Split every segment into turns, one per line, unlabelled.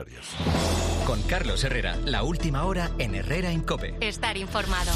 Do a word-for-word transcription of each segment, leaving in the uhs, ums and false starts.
Con Carlos Herrera, la última hora en Herrera en COPE.
Estar informado.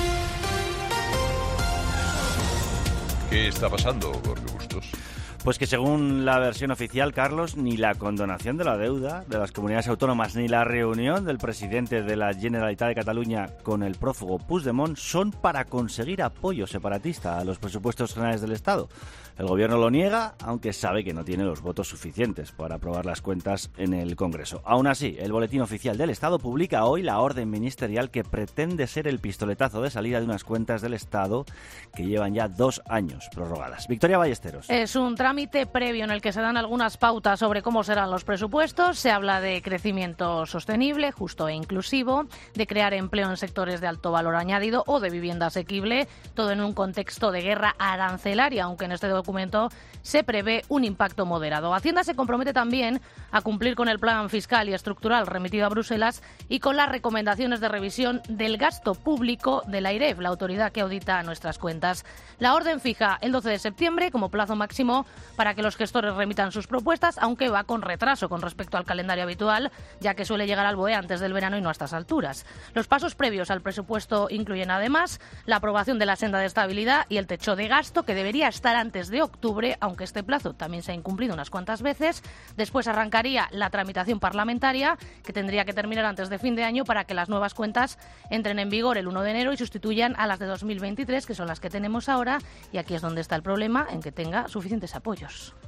¿Qué está pasando, Jorge Bustos?
Pues que según la versión oficial, Carlos, ni la condonación de la deuda de las comunidades autónomas ni la reunión del presidente de la Generalitat de Cataluña con el prófugo Puigdemont son para conseguir apoyo separatista a los presupuestos generales del Estado. El gobierno lo niega, aunque sabe que no tiene los votos suficientes para aprobar las cuentas en el Congreso. Aún así, el Boletín Oficial del Estado publica hoy la orden ministerial que pretende ser el pistoletazo de salida de unas cuentas del Estado que llevan ya dos años prorrogadas. Victoria Ballesteros.
Es un trámite previo en el que se dan algunas pautas sobre cómo serán los presupuestos. Se habla de crecimiento sostenible, justo e inclusivo, de crear empleo en sectores de alto valor añadido o de vivienda asequible, todo en un contexto de guerra arancelaria, aunque en este documento se prevé un impacto moderado. Hacienda se compromete también a cumplir con el plan fiscal y estructural remitido a Bruselas y con las recomendaciones de revisión del gasto público de la AIREF, la autoridad que audita nuestras cuentas. La orden fija el doce de septiembre como plazo máximo para que los gestores remitan sus propuestas, aunque va con retraso con respecto al calendario habitual, ya que suele llegar al B O E antes del verano y no a estas alturas. Los pasos previos al presupuesto incluyen además la aprobación de la senda de estabilidad y el techo de gasto, que debería estar antes de octubre, aunque este plazo también se ha incumplido unas cuantas veces. Después arrancaría la tramitación parlamentaria, que tendría que terminar antes de fin de año para que las nuevas cuentas entren en vigor el uno de enero y sustituyan a las de dos mil veintitrés, que son las que tenemos ahora, y aquí es donde está el problema, en que tenga suficientes apoyos.